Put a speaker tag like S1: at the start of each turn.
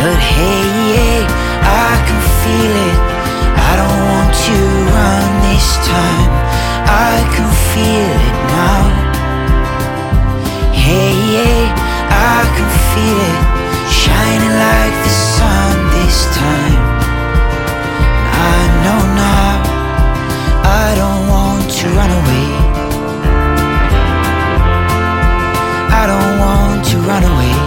S1: But hey, yeah, I can feel it. I don't want to run this time. I can feel it now. Hey, yeah, I can feel it, shining like the sun this time. I know now, I don't want to run away. I don't want to run away.